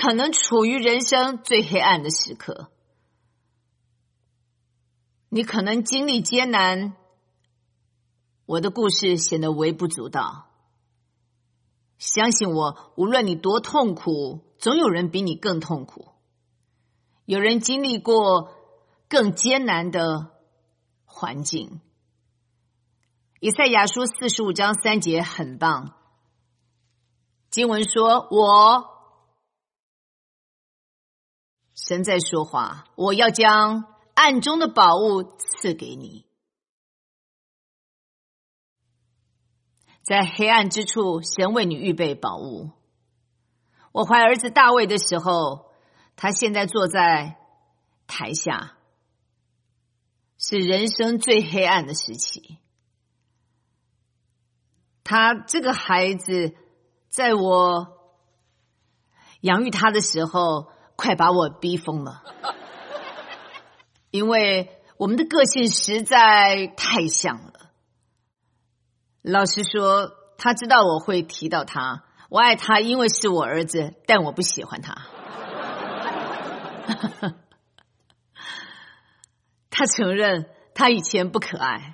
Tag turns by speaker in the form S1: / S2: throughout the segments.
S1: 可能处于人生最黑暗的时刻，你可能经历艰难，我的故事显得微不足道。相信我，无论你多痛苦，总有人比你更痛苦，有人经历过更艰难的环境。以赛亚书45章3节很棒，经文说，神在说话，我要将暗中的宝物赐给你。在黑暗之处，神为你预备宝物。我怀儿子大卫的时候，他现在坐在台下，是人生最黑暗的时期。他这个孩子，在我养育他的时候，快把我逼疯了，因为我们的个性实在太像了。老实说，他知道我会提到他，我爱他，因为是我儿子，但我不喜欢他。他承认他以前不可爱。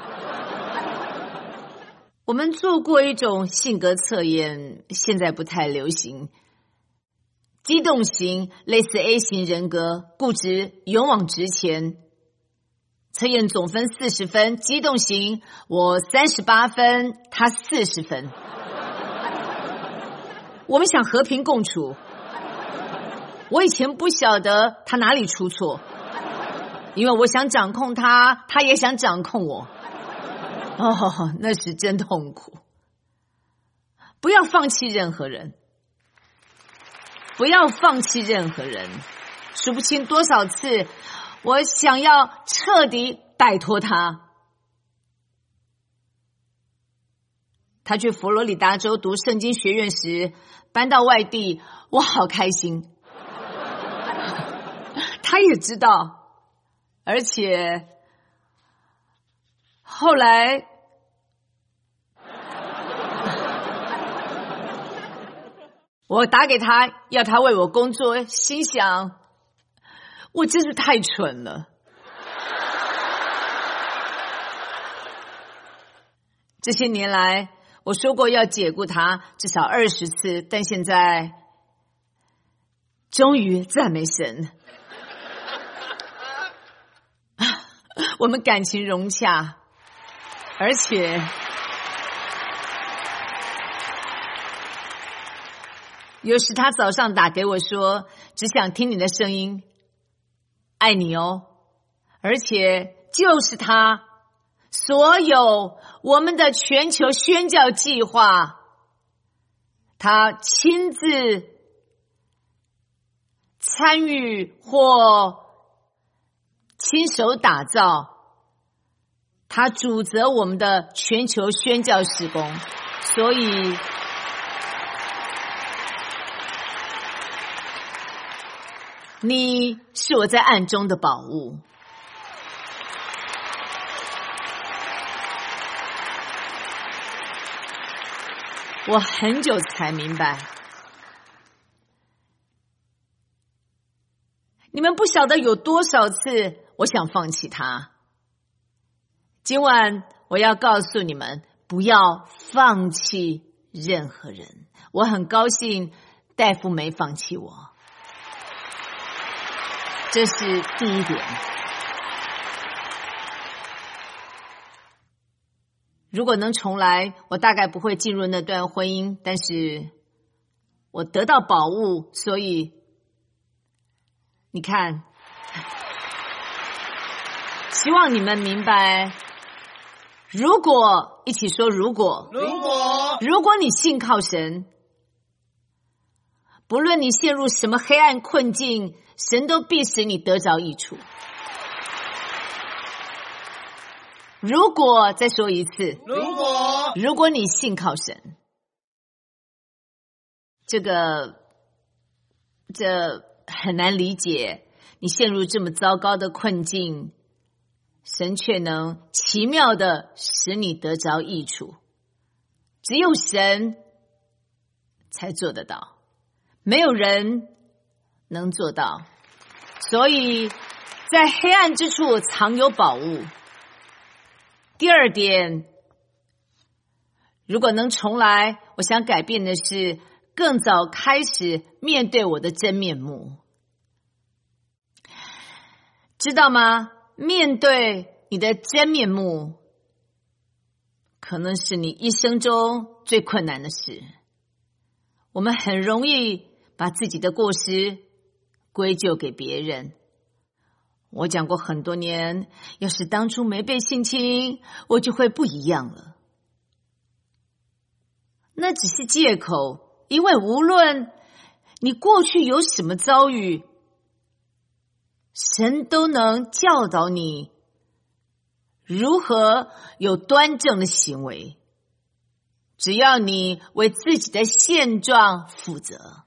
S1: 我们做过一种性格测验，现在不太流行。激动型类似 A 型人格，固执，勇往直前。测验总分40分，激动型我38分，他40分。我们想和平共处。我以前不晓得他哪里出错，因为我想掌控他，他也想掌控我。那是真痛苦。不要放弃任何人，不要放弃任何人。数不清多少次我想要彻底摆脱他。他去佛罗里达州读圣经学院时，搬到外地，我好开心。他也知道，而且后来我打给他，要他为我工作，心想我真是太蠢了。这些年来我说过要解雇他至少20次，但现在终于赞美神，我们感情融洽，而且有时他早上打给我说，只想听你的声音，爱你哦。而且就是他，所有我们的全球宣教计划，他亲自参与或亲手打造，他主责我们的全球宣教事工。所以你是我在暗中的宝物。我很久才明白，你们不晓得有多少次我想放弃他。今晚我要告诉你们，不要放弃任何人。我很高兴戴夫没放弃我，这是第一点。如果能重来，我大概不会进入那段婚姻，但是我得到宝物，所以你看，希望你们明白，如果一起说如果你信靠神，不论你陷入什么黑暗困境，神都必使你得着益处。如果再说一次，如果你信靠神，这很难理解。你陷入这么糟糕的困境，神却能奇妙的使你得着益处，只有神才做得到。 没有人能做到。所以在黑暗之处藏有宝物。第二点，如果能重来，我想改变的是更早开始面对我的真面目。知道吗？面对你的真面目，可能是你一生中最困难的事。我们很容易把自己的过失归咎给别人。我讲过很多年，要是当初没被性侵，我就会不一样了。那只是借口，因为无论你过去有什么遭遇，神都能教导你如何有端正的行为，只要你为自己的现状负责。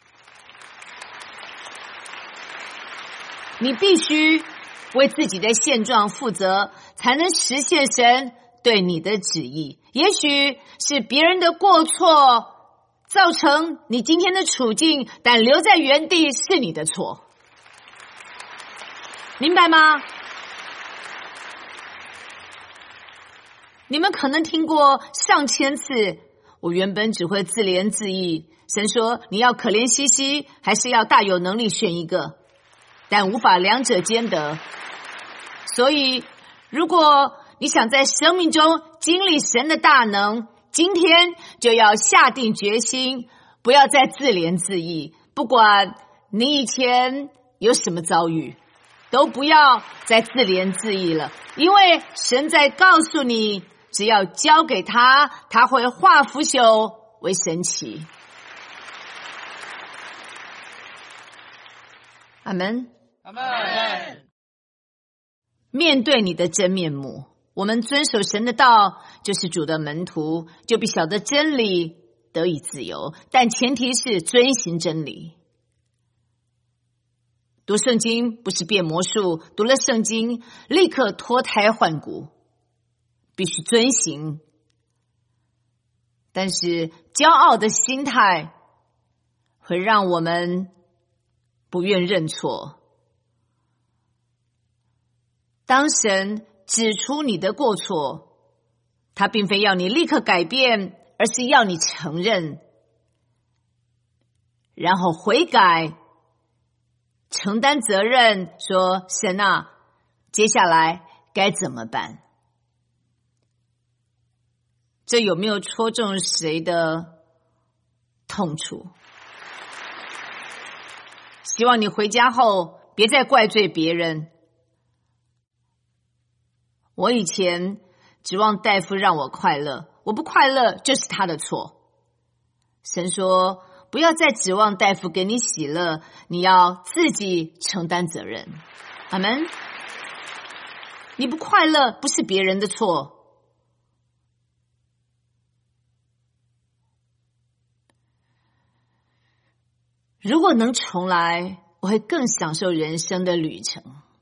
S1: 你必须为自己的现状负责，才能实现神对你的旨意。也许是别人的过错造成你今天的处境，但留在原地是你的错。明白吗？你们可能听过上千次，我原本只会自怜自艾，神说你要可怜兮兮，还是要大有能力，选一个，但无法两者兼得。所以如果你想在生命中经历神的大能，今天就要下定决心，不要再自怜自艾，不管你以前有什么遭遇，都不要再自怜自艾了，因为神在告诉你，只要交给他，他会化腐朽为神奇。阿们。
S2: 阿们。
S1: 面对你的真面目，我们遵守神的道，就是主的门徒，就必晓得真理，得以自由，但前提是遵行真理。读圣经不是变魔术，读了圣经立刻脱胎换骨，必须遵行。但是骄傲的心态会让我们不愿认错。当神指出你的过错，他并非要你立刻改变，而是要你承认，然后悔改，承担责任，说神啊，接下来该怎么办？这有没有戳中谁的痛处？希望你回家后别再怪罪别人。我以前指望大夫让我快乐，我不快乐就是他的错。神说不要再指望大夫给你喜乐，你要自己承担责任。阿们。你不快乐不是别人的错。如果能重来，我会更享受人生的旅程，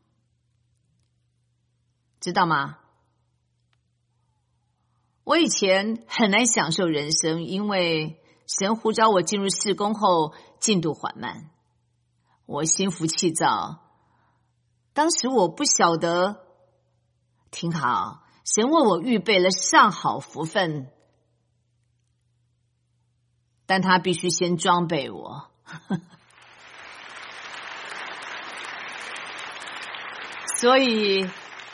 S1: 知道吗？我以前很难享受人生，因为神呼召我进入事工后进度缓慢，我心浮气躁。当时我不晓得，听好，神为我预备了上好福分，但他必须先装备我。所以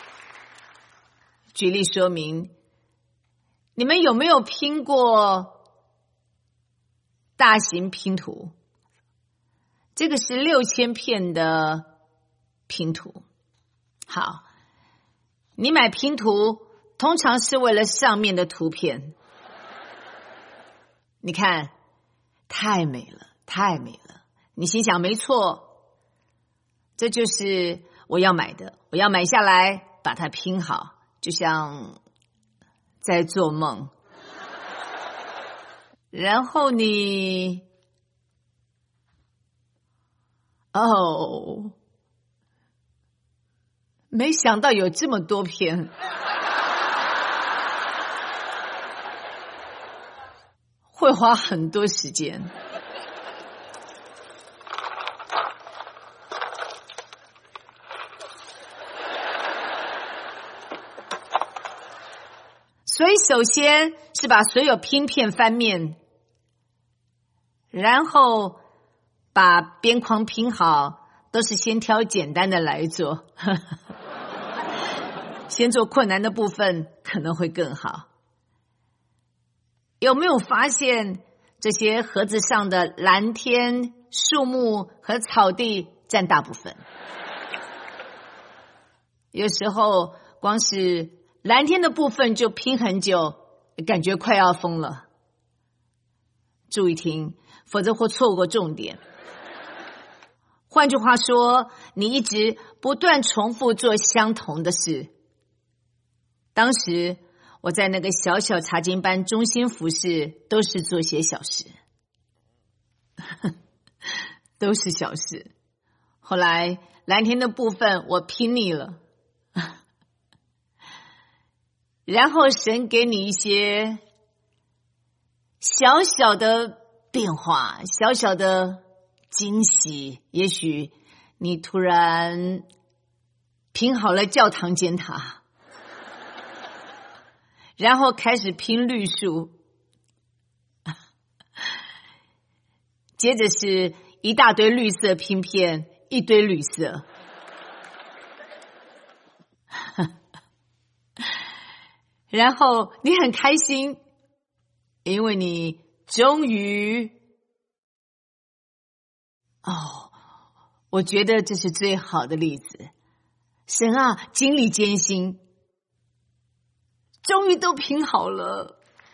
S1: 举例说明，你们有没有拼过大型拼图？这个是6000片的拼图。好，你买拼图通常是为了上面的图片。你看，太美了，太美了。你心想，没错，这就是我要买的，我要买下来，把它拼好，就像在做梦。然后你，没想到有这么多片，会花很多时间。 所以首先是把所有拼片翻面，然后把边框拼好，都是先挑简单的来做。先做困难的部分可能会更好。有没有发现这些盒子上的蓝天、树木和草地占大部分？有时候光是蓝天的部分就拼很久，感觉快要疯了。注意听，否则会错过重点。换句话说，你一直不断重复做相同的事。当时我在那个小小查经班中心服侍，都是做些小事，都是小事。后来蓝天的部分我拼腻了，然后神给你一些小小的变化，小小的惊喜。也许你突然拼好了教堂尖塔，然后开始拼绿树，接着是一大堆绿色拼片，一堆绿色。然后你很开心，因为你终于……我觉得这是最好的例子。神啊，经历艰辛，终于都拼好了，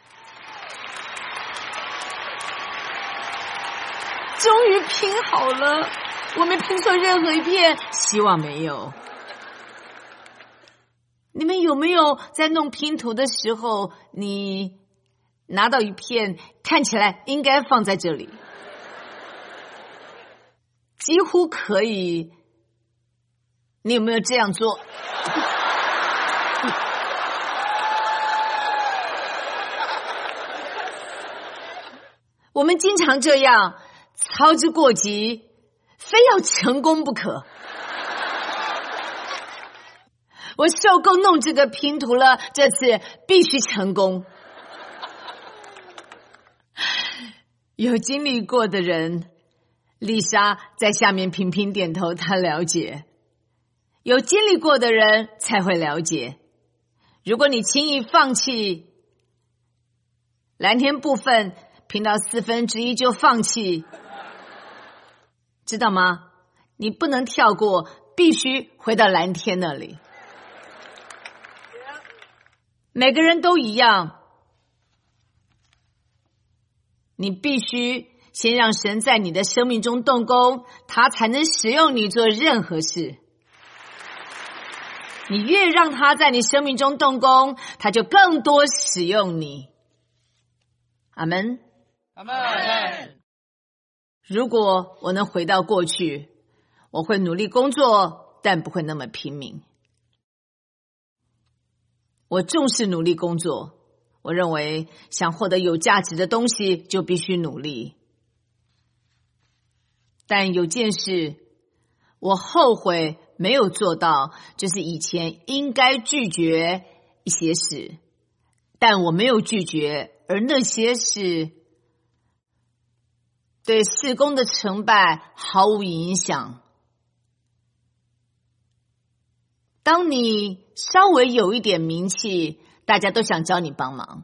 S1: 终于拼好了，我没拼错任何一片，希望没有。你们有没有在弄拼图的时候，你拿到一片看起来应该放在这里，几乎可以，你有没有这样做？我们经常这样操之过急，非要成功不可。我受够弄这个拼图了，这次必须成功。有经历过的人，丽莎在下面频频点头，她了解。有经历过的人才会了解。如果你轻易放弃，蓝天部分拼到1/4就放弃，知道吗？你不能跳过，必须回到蓝天那里。每个人都一样，你必须先让神在你的生命中动工，他才能使用你做任何事。你越让他在你生命中动工，他就更多使用你。阿们。
S2: 阿们。
S1: 如果我能回到过去，我会努力工作，但不会那么拼命。我重视努力工作，我认为想获得有价值的东西就必须努力。但有件事我后悔没有做到，就是以前应该拒绝一些事，但我没有拒绝，而那些事对事工的成败毫无影响。当你稍微有一点名气，大家都想找你帮忙。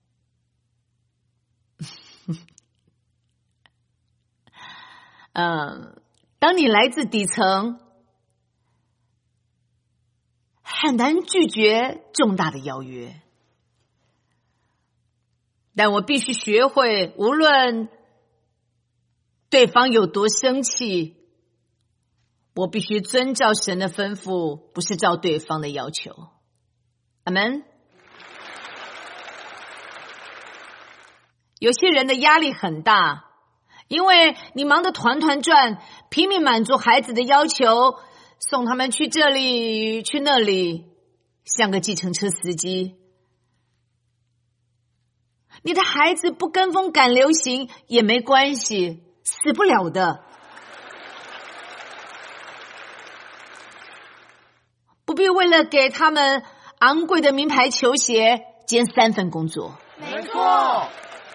S1: 当你来自底层，很难拒绝重大的邀约。但我必须学会，无论对方有多生气，我必须遵照神的吩咐，不是照对方的要求。阿们。有些人的压力很大，因为你忙得团团转，拼命满足孩子的要求，送他们去这里去那里，像个计程车司机。你的孩子不跟风赶流行也没关系，死不了的。不必为了给他们昂贵的名牌球鞋兼3份工作。
S2: 没错。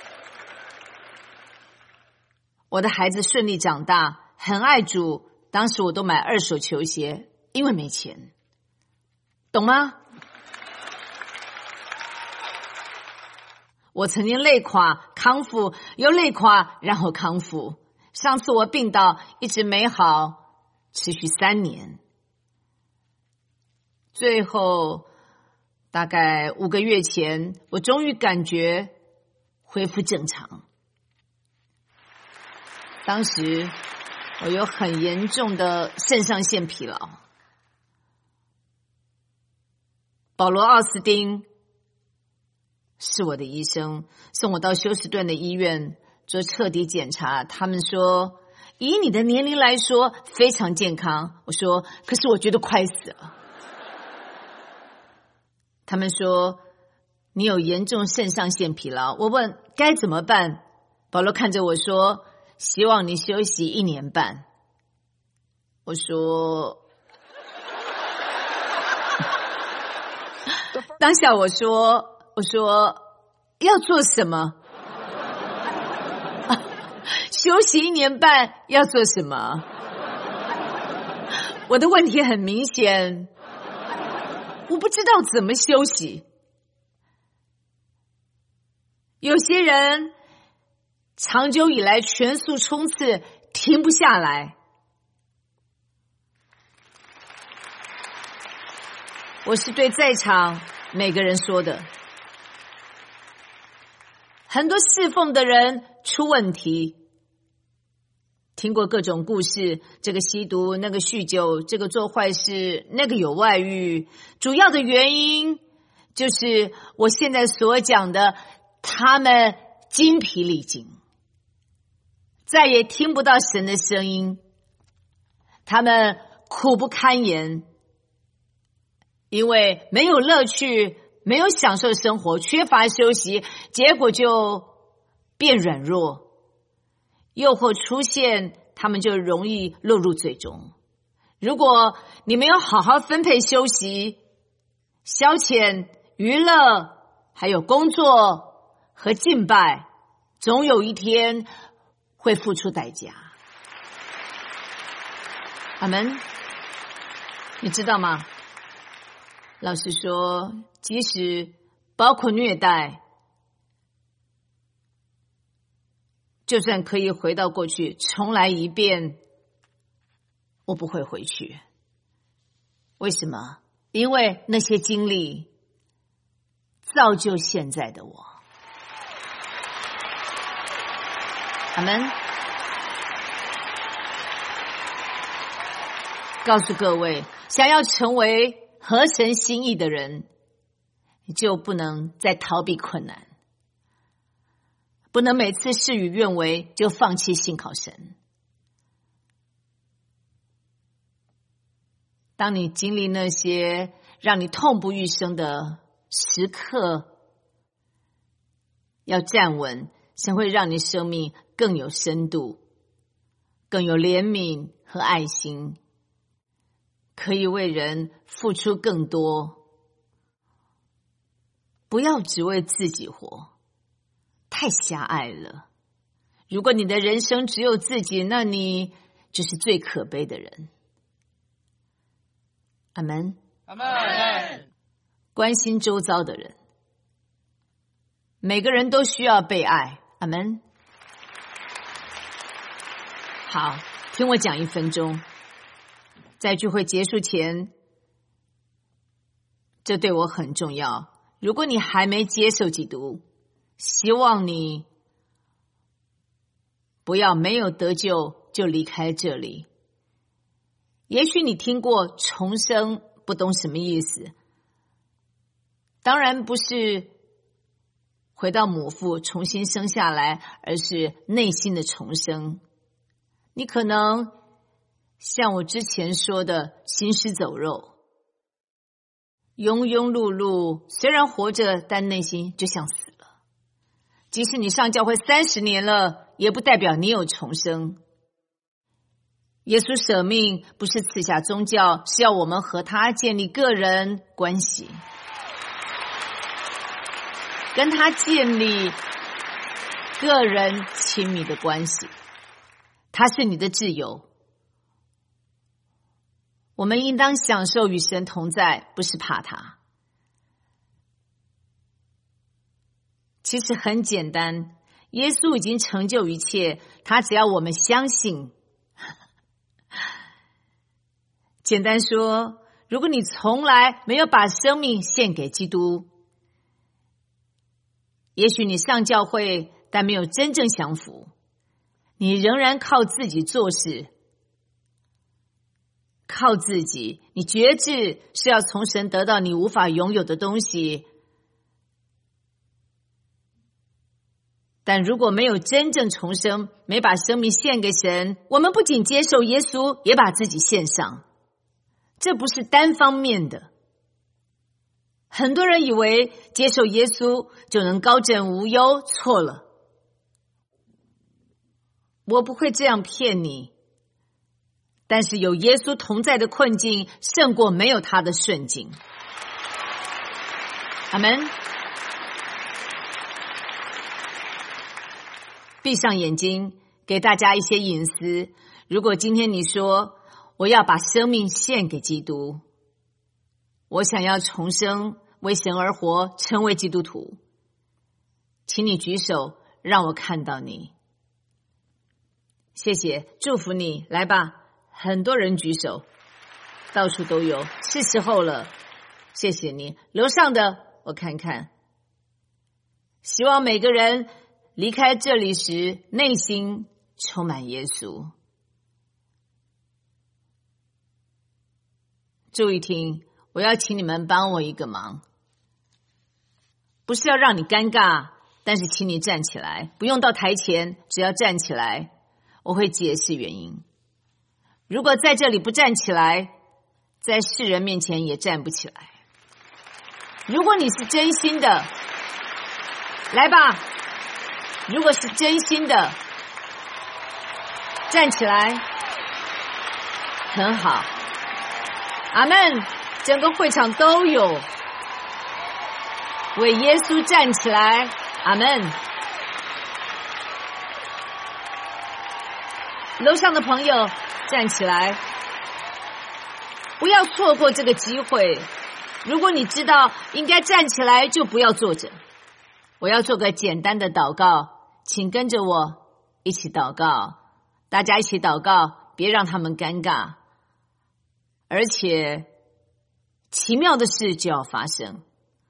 S1: 我的孩子顺利长大，很爱主，当时我都买2手球鞋，因为没钱，懂吗？我曾经累垮康复，又累垮然后康复。上次我病倒一直没好，持续3年，最后大概5个月前，我终于感觉恢复正常。当时我有很严重的肾上腺疲劳。保罗·奥斯汀是我的医生，送我到休斯顿的医院做彻底检查。他们说，以你的年龄来说非常健康。我说，可是我觉得快死了。他们说，你有严重肾上腺疲劳。我问该怎么办，保罗看着我说，希望你休息1年半。我说当下我说要做什么？休息1年半要做什么？我的问题很明显，我不知道怎么休息。有些人长久以来全速冲刺，停不下来。我是对在场每个人说的。很多侍奉的人出问题，听过各种故事，这个吸毒，那个酗酒，这个做坏事，那个有外遇，主要的原因就是我现在所讲的，他们精疲力尽，再也听不到神的声音，他们苦不堪言，因为没有乐趣，没有享受生活，缺乏休息，结果就变软弱，诱惑出现，他们就容易落入最终。如果你没有好好分配休息、消遣、娱乐，还有工作和敬拜，总有一天会付出代价。阿们，你知道吗？老实说，即使包括虐待，就算可以回到过去重来一遍，我不会回去。为什么？因为那些经历造就现在的我。阿们。告诉各位，想要成为合神心意的人，就不能再逃避困难，不能每次事与愿违就放弃信靠神。当你经历那些让你痛不欲生的时刻，要站稳，神会让你生命更有深度，更有怜悯和爱心，可以为人付出更多。不要只为自己活，太狭隘了。如果你的人生只有自己，那你就是最可悲的人。阿们。
S2: 阿们。
S1: 关心周遭的人，每个人都需要被爱。阿们。好，听我讲1分钟。在聚会结束前，这对我很重要。如果你还没接受基督，希望你不要没有得救就离开这里。也许你听过重生，不懂什么意思。当然不是回到母腹重新生下来，而是内心的重生。你可能像我之前说的行尸走肉，庸庸碌碌，虽然活着，但内心就像死了。即使你上教会30年了，也不代表你有重生。耶稣舍命不是赐下宗教，是要我们和他建立个人关系。 跟他建立个人亲密的关系。他是你的挚友，我们应当享受与神同在，不是怕他。其实很简单，耶稣已经成就一切，他只要我们相信。简单说，如果你从来没有把生命献给基督，也许你上教会，但没有真正降服，你仍然靠自己做事，靠自己，你觉知是要从神得到你无法拥有的东西。但如果没有真正重生，没把生命献给神，我们不仅接受耶稣，也把自己献上。这不是单方面的。很多人以为接受耶稣就能高枕无忧，错了。我不会这样骗你，但是有耶稣同在的困境胜过没有他的顺境。阿们。闭上眼睛，给大家一些隐私。如果今天你说我要把生命献给基督，我想要重生，为神而活，成为基督徒，请你举手，让我看到你。谢谢，祝福你，来吧。很多人举手，到处都有，是时候了。谢谢你。楼上的我看看，希望每个人离开这里时内心充满耶稣。注意听，我要请你们帮我一个忙，不是要让你尴尬，但是请你站起来，不用到台前，只要站起来，我会解释原因。如果在这里不站起来，在世人面前也站不起来。如果你是真心的，来吧。如果是真心的，站起来，很好。阿们，整个会场都有为耶稣站起来。阿们。楼上的朋友站起来，不要错过这个机会。如果你知道应该站起来，就不要坐着。我要做个简单的祷告，请跟着我一起祷告，大家一起祷告，别让他们尴尬。而且奇妙的事就要发生，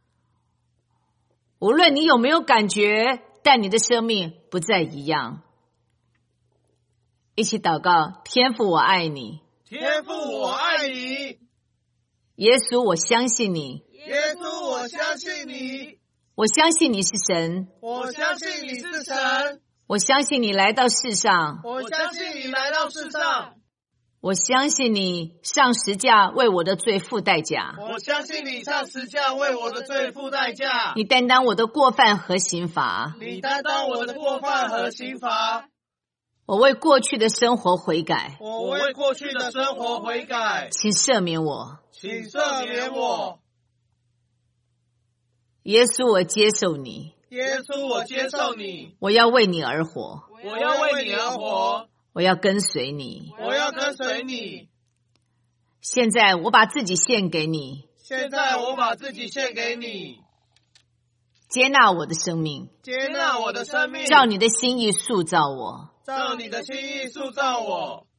S1: 无论你有没有感觉，但你的生命不再一样。一起祷告，天父我爱你，
S2: 天父我爱你，
S1: 耶稣我相信你，
S2: 耶稣我相信你，
S1: 我相信你是神，
S2: 我相信你是神，
S1: 我相信你来到世上，
S2: 我相信你来到世上，
S1: 我相信你上十架为我的罪付代价，
S2: 我相信你上十架为我的罪付代价，
S1: 你担当我的过犯和刑罚，
S2: 你担当我的过犯和刑罚，
S1: 我为过去的生活悔改，
S2: 我为过去的生活悔改，
S1: 请赦免我，
S2: 请赦免我，
S1: 耶稣我接受你，
S2: 耶稣我接受你，
S1: 我要为你而活，
S2: 我要为你而活，
S1: 我要跟随你，
S2: 我要跟随你。
S1: 现在我把自己献给你，
S2: 现在我把自己献给你，
S1: 接纳我的生命，
S2: 接纳我的生命，
S1: 照你的心意塑造我，
S2: 照你的心意塑造我。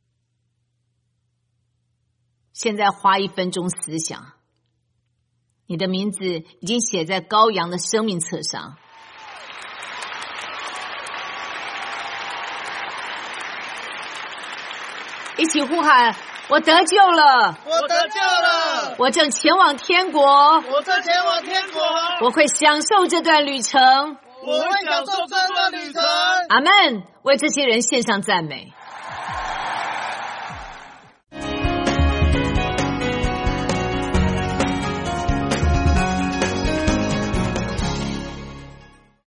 S1: 现在花1分钟思想，你的名字已经写在羔羊的生命册上。一起呼喊，我得救了，
S2: 我得救了，
S1: 我正前往天国，
S2: 我正前往天国，
S1: 我会享受这段旅程，
S2: 我会享受这段旅程。
S1: 阿们，为这些人献上赞美。